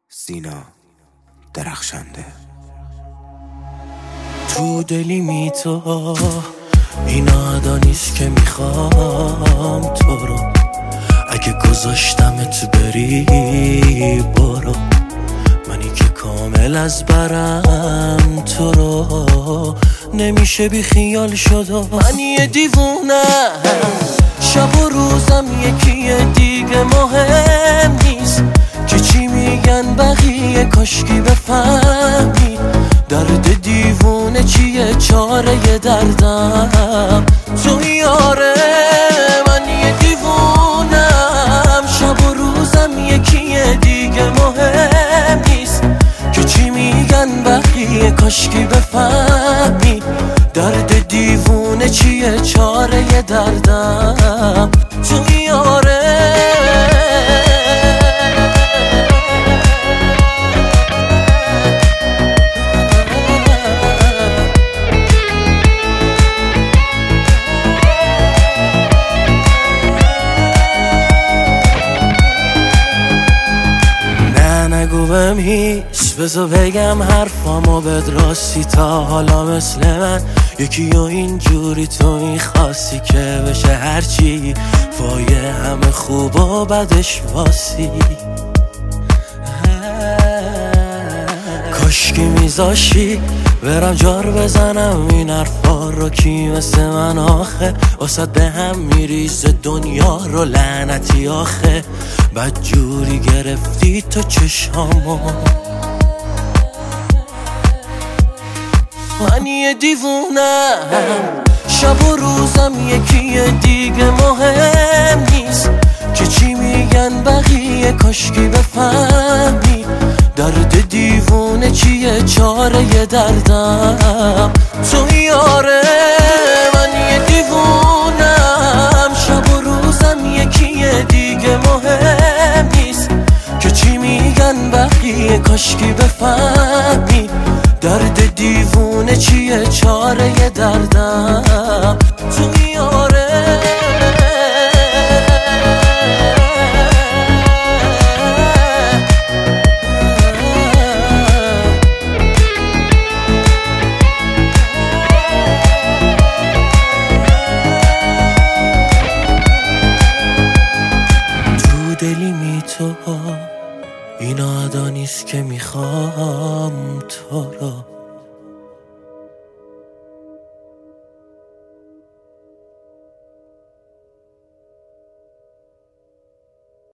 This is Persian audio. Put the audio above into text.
سینا درخشنده. تو دلی می تو این ادا نیست که میخوام تو رو، اگه گذاشتمت بری برو، منی که کامل از برم تو رو نمیشه بی خیال شد و من یه دیوونه، شب و روزم یکیه دیگه مهم نیست که چی میگن بقیه، کاشکی بفهمی درد دیوونه چیه، چاره دردم تو یاره. من یه دیوونم، شب و روزم یکیه دیگه مهم نیست که چی میگن بقیه، کاشکی بفهمی درد دیوونه چیه، چاره دردم تو یاره. نگو بهم هیچ، بذار بگم حرفامو بد راستی، تا حالا مثل من یکی و اینجوری تو میخواستی که بشه هرچی فایه همه خوب و بدش واسی. کاشکی میذاشی برم جار بزنم این حرفا رو، کی مثل من آخه واسد به هم میریزه دنیا رو، لعنتی آخه بدجوری گرفتی تو چشامو. من یه دیوونم، شب و روزم یکیه دیگه مهم نیست که چی میگن بقیه، کاشکی بفهمی درد دیوونه چیه، چاره دردم تو یاره. من یه دیوونم، شب و روزم یکیه دیگه مهم نیست که چی میگن بقیه، کاشکی بفهمی درد دیوونه چیه، چاره دردم تو یاره. دلی می تو این ادا نیست که میخوام تو رو،